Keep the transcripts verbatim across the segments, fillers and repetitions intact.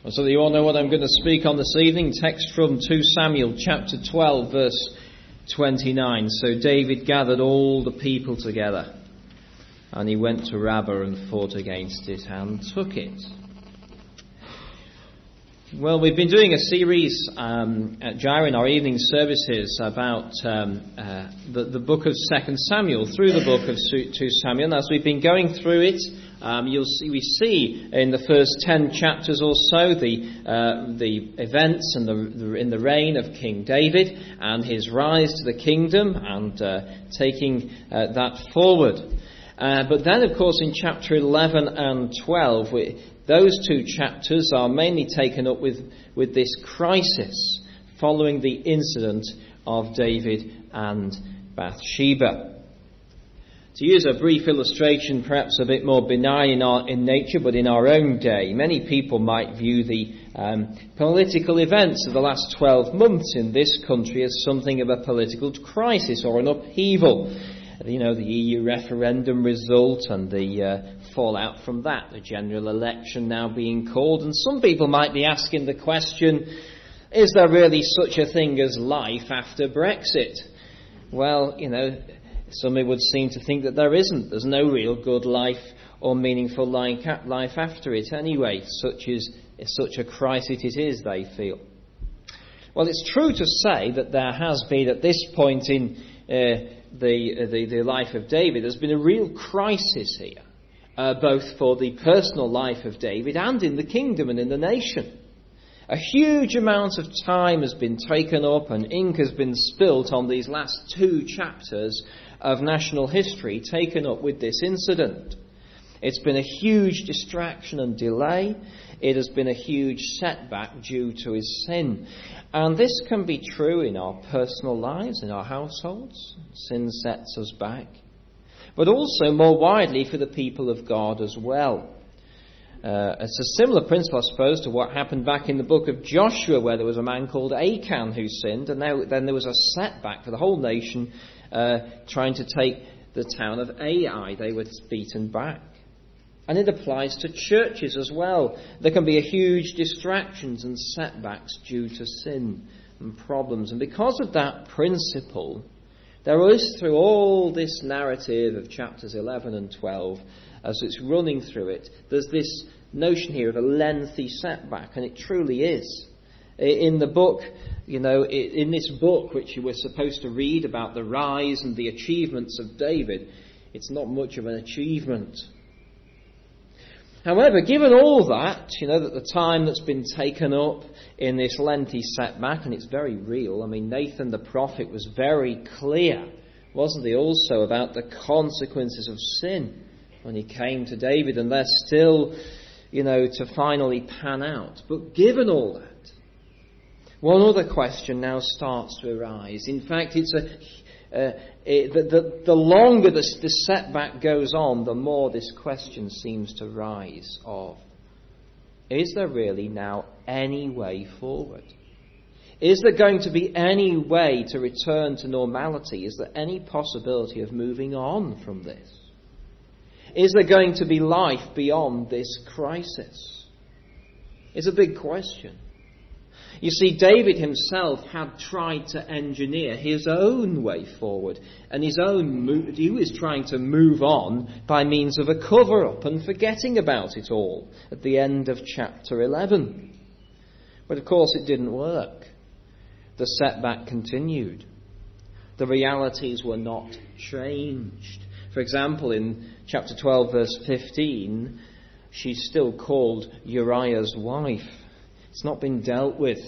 So that you all know what I'm going to speak on this evening. Text from Second Samuel chapter twelve verse twenty-nine. So David gathered all the people together, and he went to Rabbah and fought against it and took it. Well, we've been doing a series um, at Gyra in our evening services about um, uh, the, the book of Second Samuel, through the book of Second Samuel. And as we've been going through it, um, you'll see we see in the first ten chapters or so the uh, the events and the, the in the reign of King David and his rise to the kingdom and uh, taking uh, that forward. Uh, but then, of course, in chapter eleven and twelve, we, those two chapters are mainly taken up with, with this crisis following the incident of David and Bathsheba. To use a brief illustration, perhaps a bit more benign in, our, in nature, but in our own day, many people might view the um, political events of the last twelve months in this country as something of a political crisis or an upheaval. You know, the E U referendum result and the uh, fallout from that, the general election now being called. And some people might be asking the question, is there really such a thing as life after Brexit? Well, you know, some would seem to think that there isn't. There's no real good life or meaningful life after it anyway. Such is such a crisis it is, they feel. Well, it's true to say that there has been, at this point in uh, The, the the life of David, there's been a real crisis here, uh, both for the personal life of David and in the kingdom and in the nation. A huge amount of time has been taken up and ink has been spilt on these last two chapters of national history taken up with this incident. It's been a huge distraction and delay. It has been a huge setback due to his sin. And this can be true in our personal lives, in our households. Sin sets us back. But also more widely for the people of God as well. Uh, it's a similar principle, I suppose, to what happened back in the book of Joshua, where there was a man called Achan who sinned, and now, then there was a setback for the whole nation uh, trying to take the town of Ai. They were beaten back. And it applies to churches as well. There can be a huge distractions and setbacks due to sin and problems. And because of that principle, there is, through all this narrative of chapters eleven and twelve, as it's running through it, there's this notion here of a lengthy setback, and it truly is. In the book, you know, in this book which you were supposed to read about the rise and the achievements of David, it's not much of an achievement. However, given all that, you know, that the time that's been taken up in this lengthy setback, and it's very real. I mean, Nathan the prophet was very clear, wasn't he, also about the consequences of sin when he came to David, and they're still, you know, to finally pan out. But given all that, one other question now starts to arise. In fact, it's a... Uh, it, the, the, the longer the, the setback goes on, the more this question seems to rise of, is there really now any way forward? Is there going to be any way to return to normality? Is there any possibility of moving on from this? Is there going to be life beyond this crisis? It's a big question. You see, David himself had tried to engineer his own way forward, and his own move, he was trying to move on by means of a cover-up and forgetting about it all at the end of chapter eleven. But of course it didn't work. The setback continued. The realities were not changed. For example, in chapter twelve, verse fifteen, she's still called Uriah's wife. It's not been dealt with.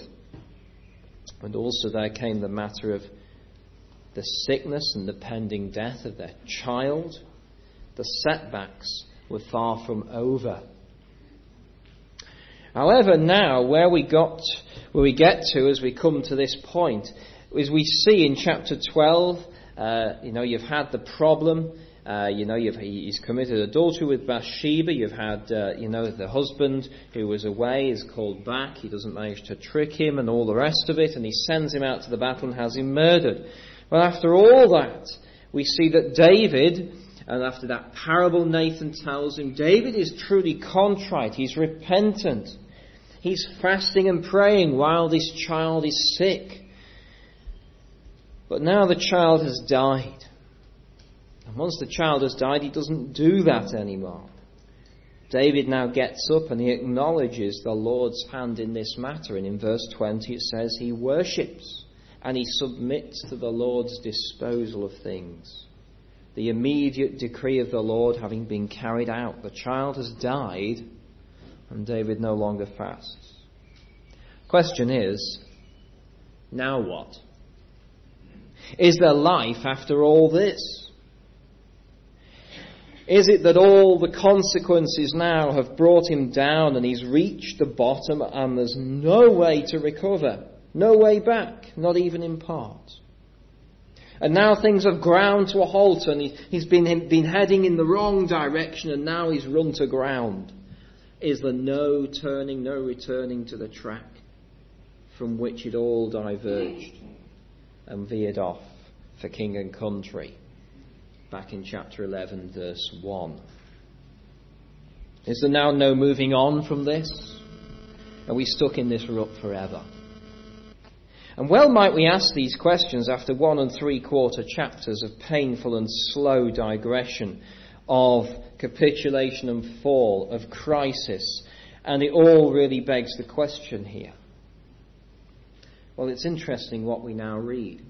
And also there came the matter of the sickness and the pending death of their child. The setbacks were far from over. However, now where we got, where we get to as we come to this point, is we see in chapter twelve, uh, you know, you've had the problem. Uh, you know, you've, he's committed adultery with Bathsheba. You've had, uh, you know, the husband who was away is called back. He doesn't manage to trick him and all the rest of it. And he sends him out to the battle and has him murdered. Well, after all that, we see that David, and after that parable Nathan tells him, David is truly contrite. He's repentant. He's fasting and praying while this child is sick. But now the child has died. And once the child has died, he doesn't do that anymore. David now gets up and he acknowledges the Lord's hand in this matter. And in verse twenty it says he worships and he submits to the Lord's disposal of things. The immediate decree of the Lord having been carried out. The child has died and David no longer fasts. Question is, now what? Is there life after all this? Is it that all the consequences now have brought him down and he's reached the bottom and there's no way to recover? No way back, not even in part. And now things have ground to a halt and he, he's been, been heading in the wrong direction and now he's run to ground. Is there no turning, no returning to the track from which it all diverged and veered off for king and country? Back in chapter eleven, verse one. Is there now no moving on from this? Are we stuck in this rut forever? And well might we ask these questions after one and three quarter chapters of painful and slow digression, of capitulation and fall, of crisis. And it all really begs the question here. Well, it's interesting what we now read.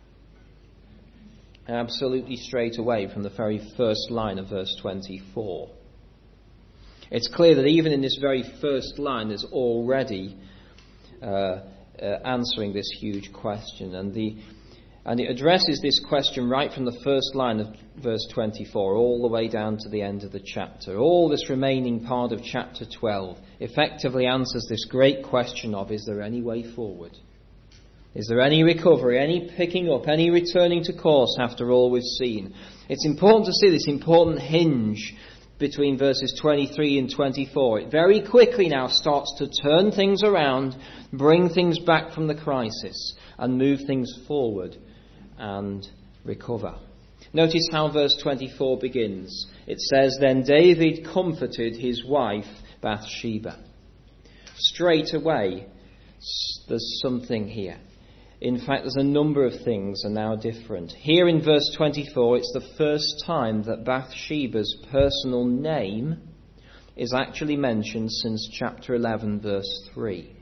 Absolutely straight away from the very first line of verse twenty-four. It's clear that even in this very first line there's already uh, uh, answering this huge question. And the and it addresses this question right from the first line of verse twenty-four all the way down to the end of the chapter. All this remaining part of chapter twelve effectively answers this great question of, is there any way forward? Is there any recovery, any picking up, any returning to course after all we've seen? It's important to see this important hinge between verses twenty-three and twenty-four. It very quickly now starts to turn things around, bring things back from the crisis, and move things forward and recover. Notice how verse twenty-four begins. It says, "Then David comforted his wife Bathsheba." Straight away, there's something here. In fact, there's a number of things are now different. Here in verse twenty-four, it's the first time that Bathsheba's personal name is actually mentioned since chapter eleven, verse three.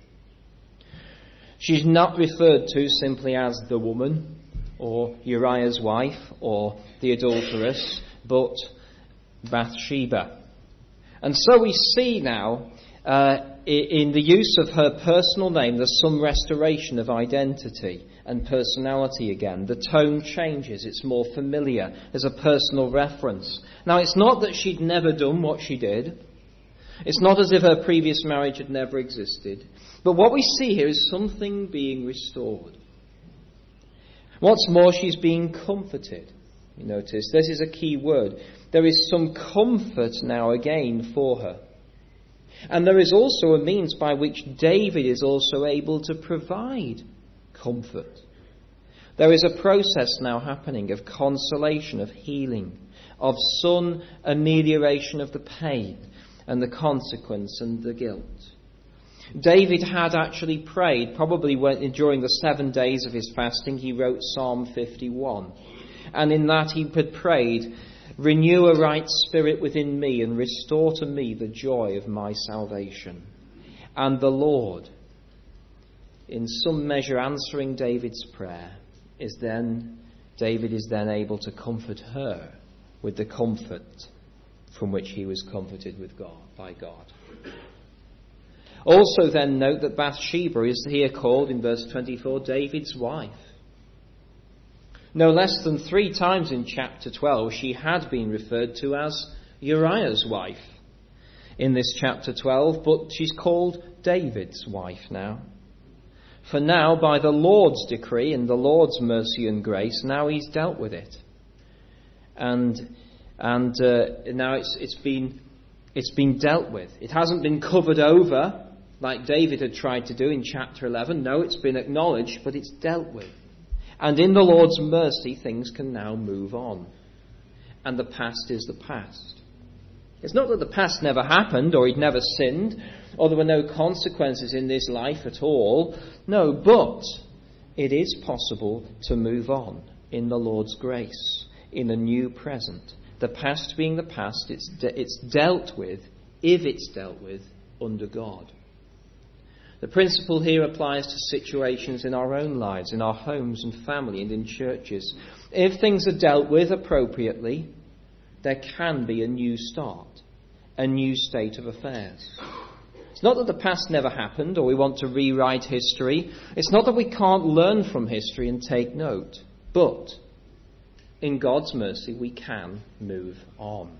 She's not referred to simply as the woman, or Uriah's wife, or the adulteress, but Bathsheba. And so we see now, uh, in the use of her personal name, there's some restoration of identity and personality again. The tone changes. It's more familiar. There's a personal reference. Now, it's not that she'd never done what she did. It's not as if her previous marriage had never existed. But what we see here is something being restored. What's more, she's being comforted. You notice, this is a key word. There is some comfort now again for her. And there is also a means by which David is also able to provide comfort. There is a process now happening of consolation, of healing, of some amelioration of the pain and the consequence and the guilt. David had actually prayed, probably when, during the seven days of his fasting, he wrote Psalm fifty-one. And in that he had prayed, "Renew a right spirit within me and restore to me the joy of my salvation." And the Lord, in some measure answering David's prayer, is then, David is then able to comfort her with the comfort from which he was comforted with God, by God. Also then note that Bathsheba is here called in verse twenty-four David's wife. No less than three times in chapter twelve she had been referred to as Uriah's wife in this chapter twelve, but she's called David's wife now. For now, by the Lord's decree and the Lord's mercy and grace, now he's dealt with it. And and uh, now it's it's been it's been dealt with. It hasn't been covered over like David had tried to do in chapter eleven. No, it's been acknowledged, but it's dealt with. And in the Lord's mercy, things can now move on. And the past is the past. It's not that the past never happened or he'd never sinned, or there were no consequences in this life at all. No, but it is possible to move on in the Lord's grace, in a new present. The past being the past, it's, de- it's dealt with, if it's dealt with, under God. The principle here applies to situations in our own lives, in our homes and family and in churches. If things are dealt with appropriately, there can be a new start, a new state of affairs. It's not that the past never happened or we want to rewrite history. It's not that we can't learn from history and take note. But in God's mercy, we can move on.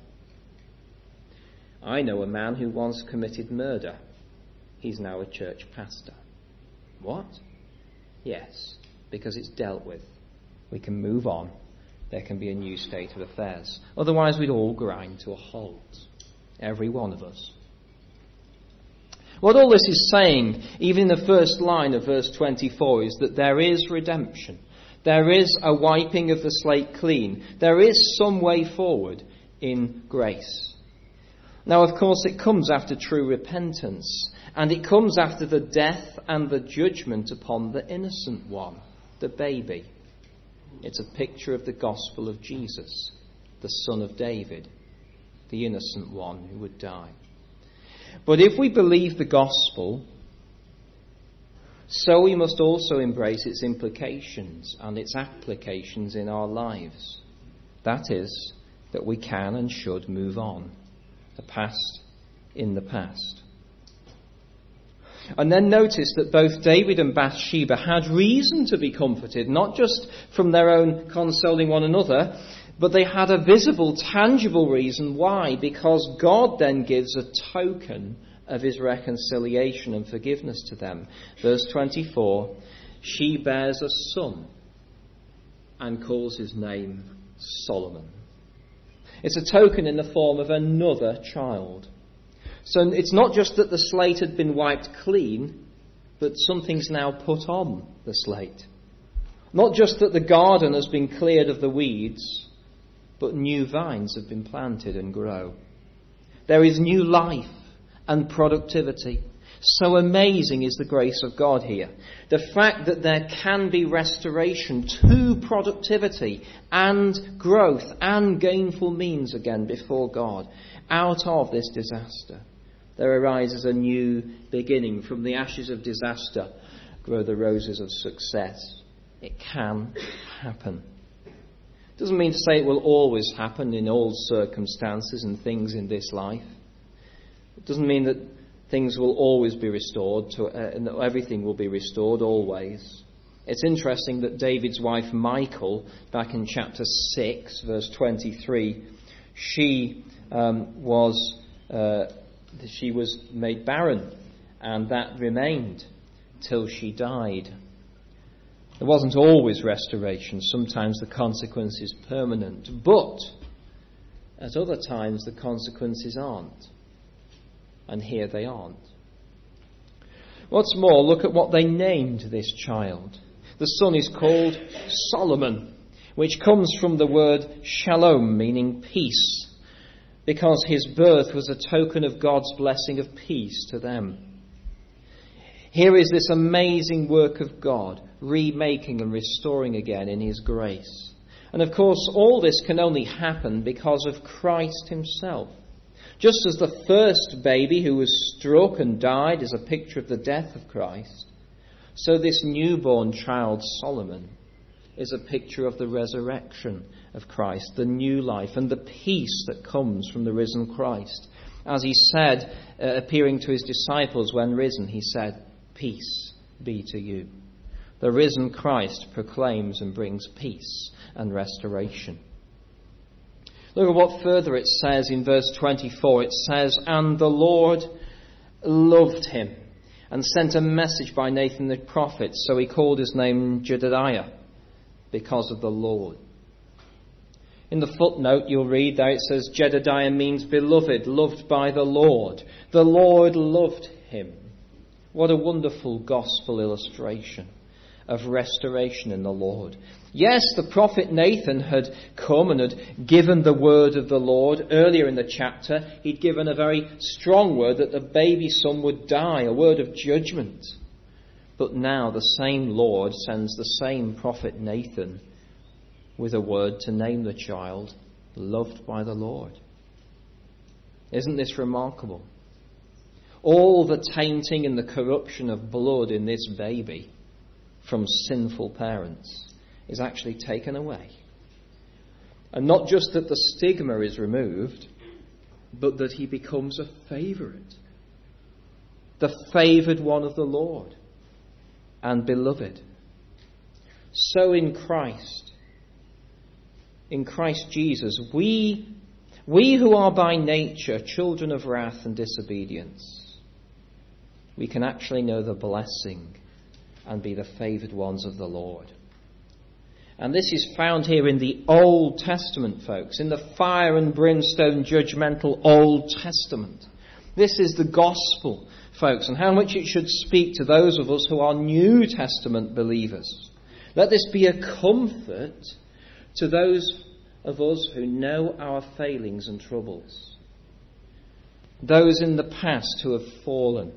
I know a man who once committed murder. He's now a church pastor. What? Yes, because it's dealt with. We can move on. There can be a new state of affairs. Otherwise, we'd all grind to a halt. Every one of us. What all this is saying, even in the first line of verse twenty-four, is that there is redemption. There is a wiping of the slate clean. There is some way forward in grace. Now, of course, it comes after true repentance. And it comes after the death and the judgment upon the innocent one, the baby. It's a picture of the gospel of Jesus, the Son of David, the innocent one who would die. But if we believe the gospel, so we must also embrace its implications and its applications in our lives. That is, that we can and should move on. The past in the past. And then notice that both David and Bathsheba had reason to be comforted, not just from their own consoling one another, but they had a visible, tangible reason. Why? Because God then gives a token of his reconciliation and forgiveness to them. Verse twenty-four, she bears a son and calls his name Solomon. It's a token in the form of another child. So it's not just that the slate had been wiped clean, but something's now put on the slate. Not just that the garden has been cleared of the weeds, but new vines have been planted and grow. There is new life and productivity. So amazing is the grace of God here. The fact that there can be restoration to productivity and growth and gainful means again before God out of this disaster. There arises a new beginning. From the ashes of disaster grow the roses of success. It can happen. It doesn't mean to say it will always happen in all circumstances and things in this life. It doesn't mean that things will always be restored, to, uh, and that everything will be restored always. It's interesting that David's wife Michal, back in chapter six, verse twenty-three, she um, was uh, she was made barren, and that remained till she died. There wasn't always restoration. Sometimes the consequence is permanent, but at other times the consequences aren't. And here they aren't. What's more, look at what they named this child. The son is called Solomon, which comes from the word shalom, meaning peace, because his birth was a token of God's blessing of peace to them. Here is this amazing work of God, remaking and restoring again in his grace. And of course, all this can only happen because of Christ himself. Just as the first baby who was struck and died is a picture of the death of Christ, so this newborn child, Solomon, is a picture of the resurrection of Christ, the new life and the peace that comes from the risen Christ. As he said, uh, appearing to his disciples when risen, he said, "Peace be to you." The risen Christ proclaims and brings peace and restoration. Look at what further it says in verse twenty-four. It says, "And the Lord loved him and sent a message by Nathan the prophet. So he called his name Jedediah, because of the Lord." In the footnote you'll read there it says Jedediah means beloved, loved by the Lord. The Lord loved him. What a wonderful gospel illustration. of restoration in the Lord. Yes, the prophet Nathan had come and had given the word of the Lord. Earlier in the chapter, he'd given a very strong word that the baby son would die, a word of judgment. But now the same Lord sends the same prophet Nathan with a word to name the child loved by the Lord. Isn't this remarkable? All the tainting and the corruption of blood in this baby from sinful parents is actually taken away. And not just that the stigma is removed, but that he becomes a favourite. The favoured one of the Lord and beloved. So in Christ, in Christ Jesus, we, we who are by nature children of wrath and disobedience, we can actually know the blessing and be the favoured ones of the Lord. And this is found here in the Old Testament, folks, in the fire and brimstone judgmental Old Testament. This is the gospel, folks, and how much it should speak to those of us who are New Testament believers. Let this be a comfort to those of us who know our failings and troubles. Those in the past who have fallen.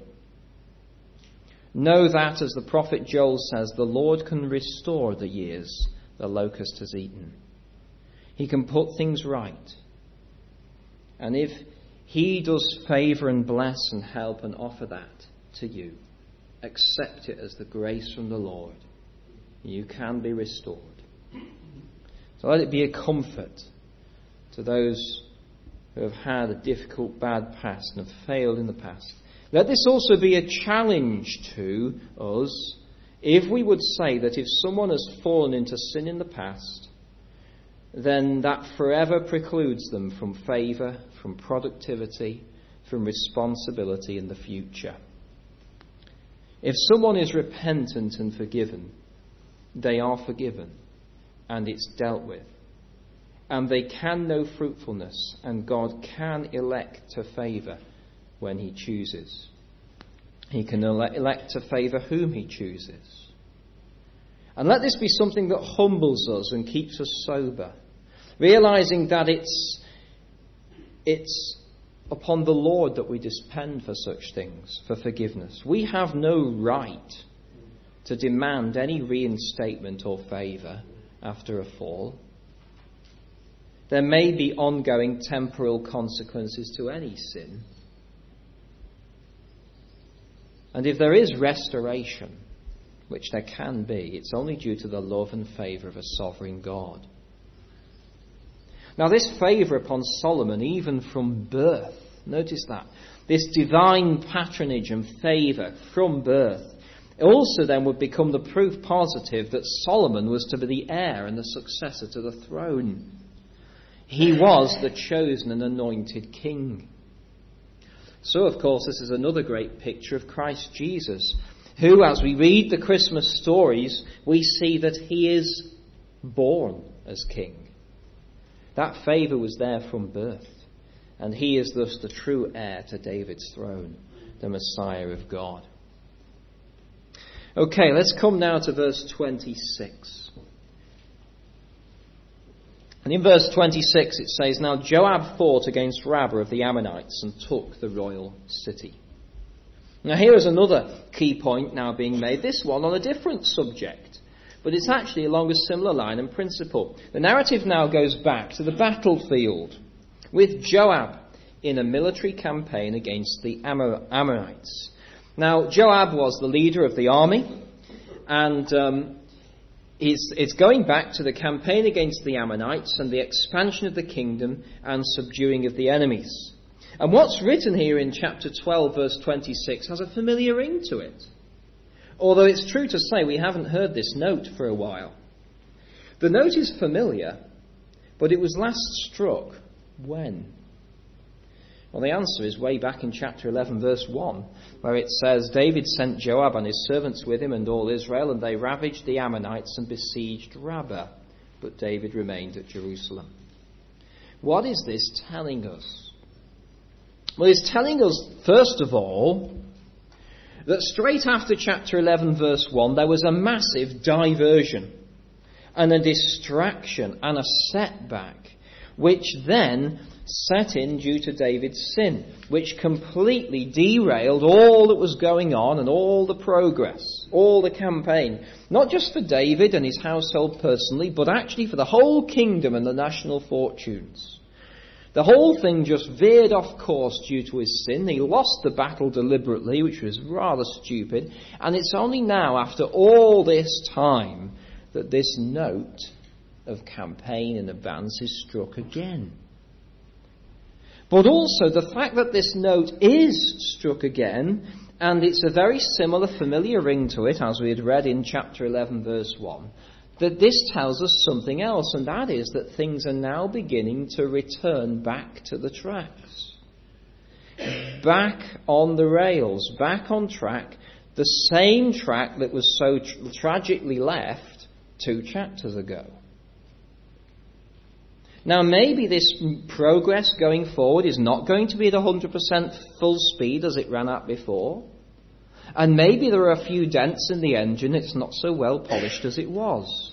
Know that, as the prophet Joel says, the Lord can restore the years the locust has eaten. He can put things right. And if he does favour and bless and help and offer that to you, accept it as the grace from the Lord. You can be restored. So let it be a comfort to those who have had a difficult, bad past and have failed in the past. Let this also be a challenge to us if we would say that if someone has fallen into sin in the past, then that forever precludes them from favour, from productivity, from responsibility in the future. If someone is repentant and forgiven, they are forgiven and it's dealt with. And they can know fruitfulness, and God can elect to favour when he chooses. He can elect to favour whom he chooses. And let this be something that humbles us and keeps us sober, realising that it's, it's upon the Lord that we depend for such things, for forgiveness. We have no right to demand any reinstatement or favour after a fall. There may be ongoing temporal consequences to any sin. And if there is restoration, which there can be, it's only due to the love and favour of a sovereign God. Now this favour upon Solomon, even from birth, notice that, this divine patronage and favour from birth, also then would become the proof positive that Solomon was to be the heir and the successor to the throne. He was the chosen and anointed king. So, of course, this is another great picture of Christ Jesus, who, as we read the Christmas stories, we see that he is born as king. That favour was there from birth, and he is thus the true heir to David's throne, the Messiah of God. Okay, let's come now to verse twenty-six. And in verse twenty-six it says, Now Joab fought against Rabbah of the Ammonites and took the royal city. Now here is another key point now being made, this one on a different subject, but it's actually along a similar line and principle. The narrative now goes back to the battlefield with Joab in a military campaign against the Ammonites. Now Joab was the leader of the army, and um, It's, it's going back to the campaign against the Ammonites and the expansion of the kingdom and subduing of the enemies. And what's written here in chapter twelve, verse twenty-six, has a familiar ring to it. Although it's true to say we haven't heard this note for a while. The note is familiar, but it was last struck when? Well, the answer is way back in chapter eleven, verse one, where it says, David sent Joab and his servants with him and all Israel, and they ravaged the Ammonites and besieged Rabbah. But David remained at Jerusalem. What is this telling us? Well, it's telling us, first of all, that straight after chapter eleven verse one there was a massive diversion and a distraction and a setback, which then set in due to David's sin, which completely derailed all that was going on and all the progress, all the campaign, not just for David and his household personally, but actually for the whole kingdom and the national fortunes. The whole thing just veered off course due to his sin. He lost the battle deliberately, which was rather stupid, and it's only now, after all this time, that this note of campaign and advance is struck again. But also the fact that this note is struck again, and it's a very similar, familiar ring to it, as we had read in chapter eleven, verse one, that this tells us something else, and that is that things are now beginning to return back to the tracks. Back on the rails, back on track, the same track that was so tra- tragically left two chapters ago. Now, maybe this progress going forward is not going to be at one hundred percent full speed as it ran at before. And maybe there are a few dents in the engine. It's not so well polished as it was,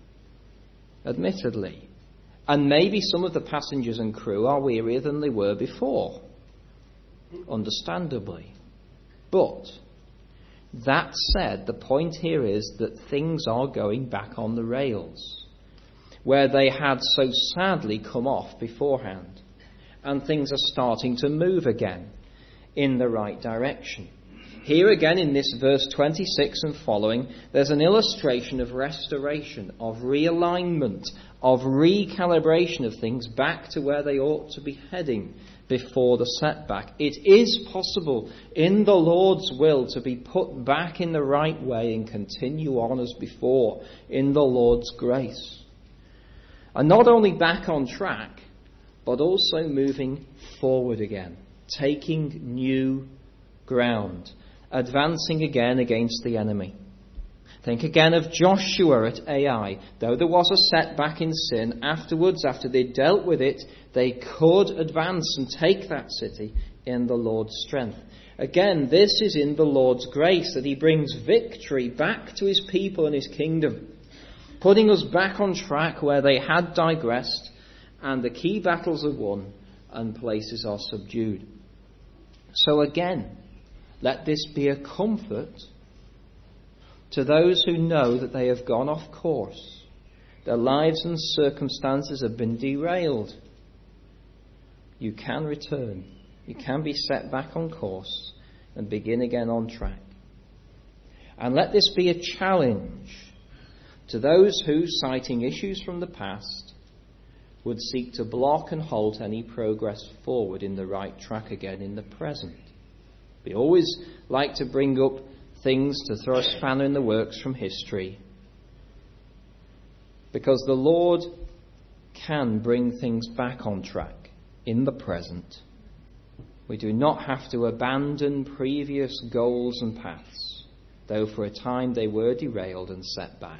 admittedly. And maybe some of the passengers and crew are wearier than they were before, understandably. But that said, the point here is that things are going back on the rails, where they had so sadly come off beforehand, and things are starting to move again in the right direction. Here again in this verse twenty-six and following, there's an illustration of restoration, of realignment, of recalibration of things back to where they ought to be heading before the setback. It is possible in the Lord's will to be put back in the right way and continue on as before in the Lord's grace. And not only back on track, but also moving forward again, taking new ground, advancing again against the enemy. Think again of Joshua at Ai. Though there was a setback in sin, afterwards, after they dealt with it, they could advance and take that city in the Lord's strength. Again, this is in the Lord's grace that he brings victory back to his people and his kingdom, putting us back on track where they had digressed, and the key battles are won and places are subdued. So again, let this be a comfort to those who know that they have gone off course. Their lives and circumstances have been derailed. You can return. You can be set back on course and begin again on track. And let this be a challenge to those who, citing issues from the past, would seek to block and halt any progress forward in the right track again in the present. We always like to bring up things to throw a spanner in the works from history, because the Lord can bring things back on track in the present. We do not have to abandon previous goals and paths, though for a time they were derailed and set back.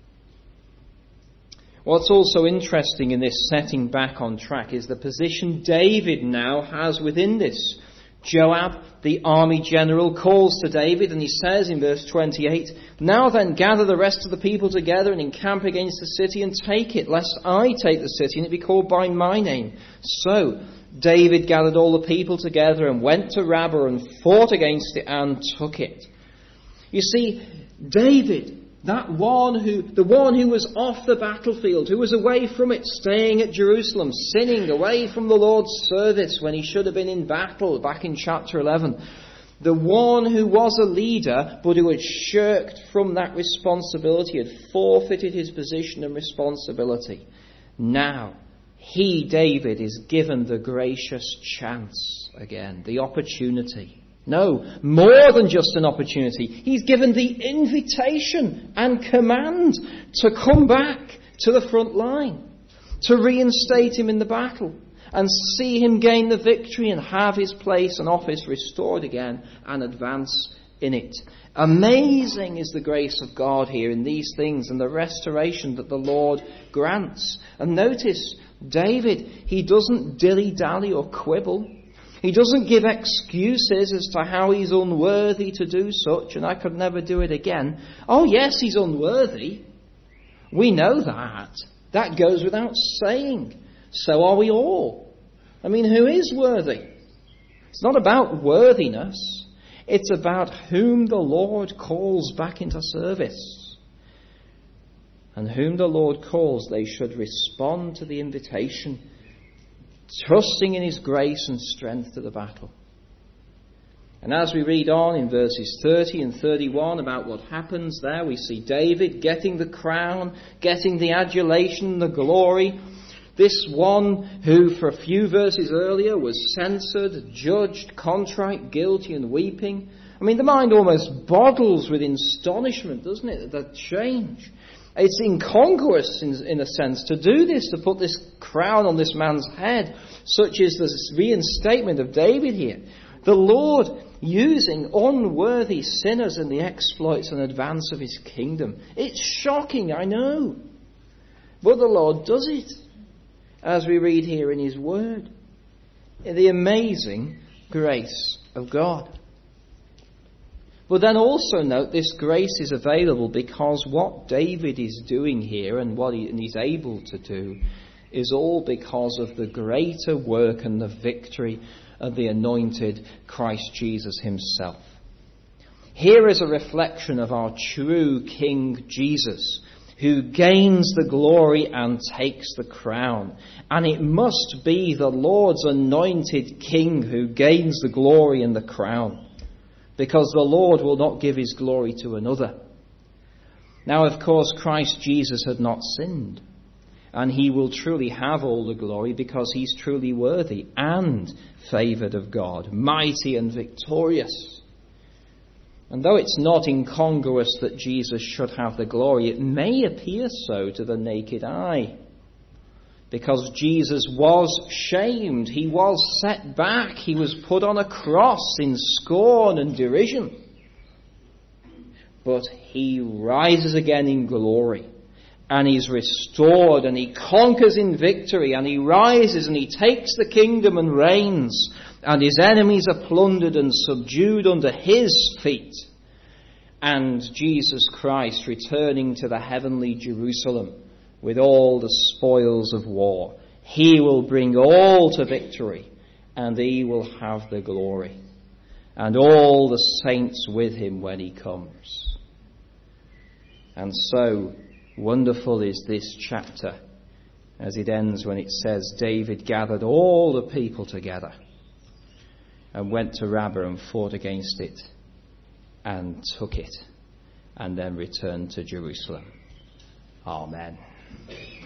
What's also interesting in this setting back on track is the position David now has within this. Joab, the army general, calls to David, and he says in verse twenty-eight, "Now then, gather the rest of the people together and encamp against the city and take it, lest I take the city and it be called by my name." So David gathered all the people together and went to Rabbah and fought against it and took it. You see, David, that one who, the one who was off the battlefield, who was away from it, staying at Jerusalem, sinning, away from the Lord's service when he should have been in battle back in chapter eleven. The one who was a leader, but who had shirked from that responsibility, had forfeited his position and responsibility. Now, he, David, is given the gracious chance again, the opportunity. No, more than just an opportunity. He's given the invitation and command to come back to the front line, to reinstate him in the battle and see him gain the victory and have his place and office restored again and advance in it. Amazing is the grace of God here in these things and the restoration that the Lord grants. And notice, David, he doesn't dilly-dally or quibble. He doesn't give excuses as to how he's unworthy to do such, and I could never do it again. Oh yes, he's unworthy. We know that. That goes without saying. So are we all. I mean, who is worthy? It's not about worthiness. It's about whom the Lord calls back into service. And whom the Lord calls, they should respond to the invitation, trusting in his grace and strength to the battle. And as we read on in verses thirty and thirty-one about what happens there, we see David getting the crown, getting the adulation, the glory. This one who for a few verses earlier was censored, judged, contrite, guilty and weeping. I mean, the mind almost boggles with astonishment, doesn't it, at that change. It's incongruous, in, in a sense, to do this, to put this crown on this man's head. Such is the reinstatement of David here. The Lord using unworthy sinners in the exploits and advance of his kingdom. It's shocking, I know. But the Lord does it, as we read here in his word. The amazing grace of God. But then also note this grace is available because what David is doing here and what he, and he's able to do is all because of the greater work and the victory of the anointed Christ Jesus himself. Here is a reflection of our true King Jesus, who gains the glory and takes the crown. And it must be the Lord's anointed King who gains the glory and the crown, because the Lord will not give his glory to another. Now, of course, Christ Jesus had not sinned, and he will truly have all the glory because he's truly worthy and favoured of God, mighty and victorious. And though it's not incongruous that Jesus should have the glory, it may appear so to the naked eye. Because Jesus was shamed, he was set back, he was put on a cross in scorn and derision. But he rises again in glory, and he's restored, and he conquers in victory, and he rises and he takes the kingdom and reigns, and his enemies are plundered and subdued under his feet. And Jesus Christ returning to the heavenly Jerusalem with all the spoils of war. He will bring all to victory, and he will have the glory, and all the saints with him when he comes. And so wonderful is this chapter as it ends when it says, David gathered all the people together and went to Rabbah and fought against it and took it, and then returned to Jerusalem. Amen.